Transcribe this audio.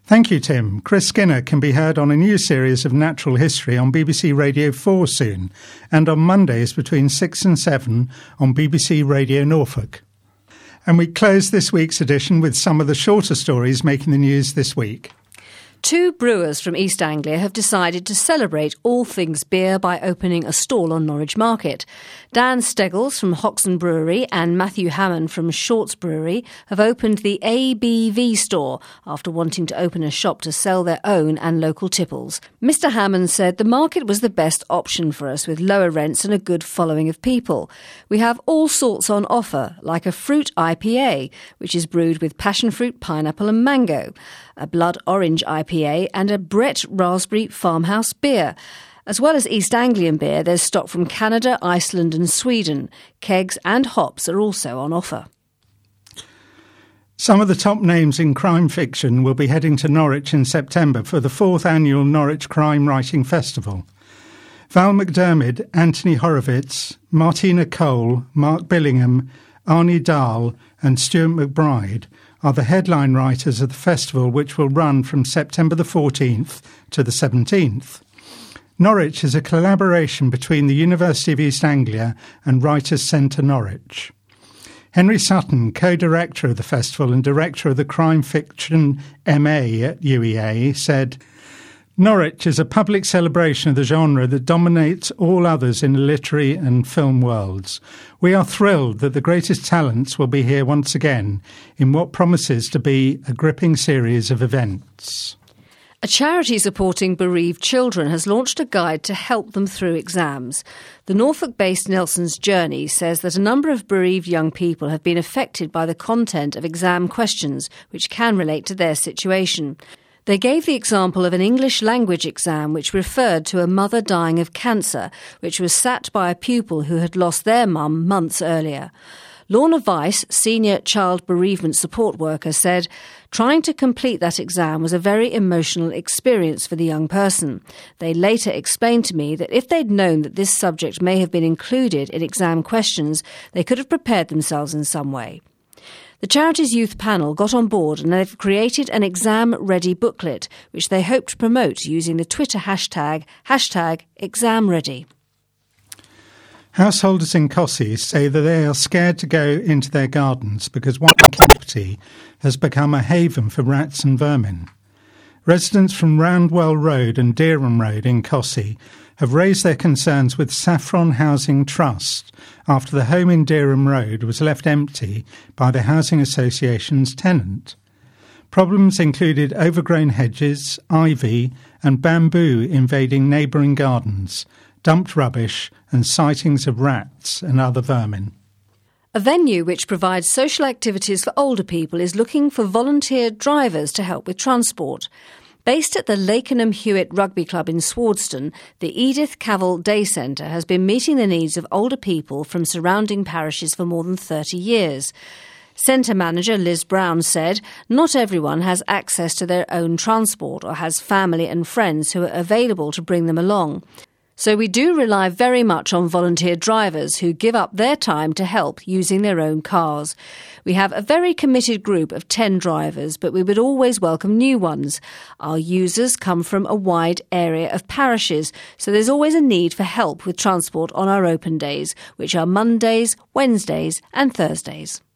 Thank you, Tim. Chris Skinner can be heard on a new series of Natural History on BBC Radio 4 soon, and on Mondays between 6 and 7 on BBC Radio Norfolk. And we close this week's edition with some of the shorter stories making the news this week. 2 brewers from East Anglia have decided to celebrate all things beer by opening a stall on Norwich Market. Dan Steggles from Hoxton Brewery and Matthew Hammond from Shorts Brewery have opened the ABV store after wanting to open a shop to sell their own and local tipples. Mr Hammond said the market was the best option for us with lower rents and a good following of people. We have all sorts on offer, like a fruit IPA, which is brewed with passion fruit, pineapple and mango, a blood orange IPA and a Brett raspberry farmhouse beer. As well as East Anglian beer, there's stock from Canada, Iceland and Sweden. Kegs and hops are also on offer. Some of the top names in crime fiction will be heading to Norwich in September for the 4th annual Norwich Crime Writing Festival. Val McDermid, Anthony Horowitz, Martina Cole, Mark Billingham, Arnie Dahl and Stuart McBride are the headline writers of the festival, which will run from September the 14th to the 17th. Norwich is a collaboration between the University of East Anglia and Writers' Centre Norwich. Henry Sutton, co-director of the festival and director of the Crime Fiction MA at UEA, said, "Norwich is a public celebration of the genre that dominates all others in the literary and film worlds. We are thrilled that the greatest talents will be here once again in what promises to be a gripping series of events." A charity supporting bereaved children has launched a guide to help them through exams. The Norfolk-based Nelson's Journey says that a number of bereaved young people have been affected by the content of exam questions, which can relate to their situation. They gave the example of an English language exam which referred to a mother dying of cancer, which was sat by a pupil who had lost their mum months earlier. Lorna Weiss, senior child bereavement support worker, said, "Trying to complete that exam was a very emotional experience for the young person. They later explained to me that if they'd known that this subject may have been included in exam questions, they could have prepared themselves in some way." The charity's youth panel got on board and they've created an exam-ready booklet, which they hope to promote using the Twitter hashtag #ExamReady. Householders in Cossey say that they are scared to go into their gardens because one property has become a haven for rats and vermin. Residents from Roundwell Road and Dereham Road in Cossey have raised their concerns with Saffron Housing Trust after the home in Dereham Road was left empty by the Housing Association's tenant. Problems included overgrown hedges, ivy and bamboo invading neighbouring gardens, dumped rubbish and sightings of rats and other vermin. A venue which provides social activities for older people is looking for volunteer drivers to help with transport. Based at the Lakenham Hewitt Rugby Club in Swardston, the Edith Cavell Day Centre has been meeting the needs of older people from surrounding parishes for more than 30 years. Centre manager Liz Brown said, "Not everyone has access to their own transport or has family and friends who are available to bring them along. So we do rely very much on volunteer drivers who give up their time to help using their own cars. We have a very committed group of 10 drivers, but we would always welcome new ones. Our users come from a wide area of parishes, so there's always a need for help with transport on our open days, which are Mondays, Wednesdays and Thursdays."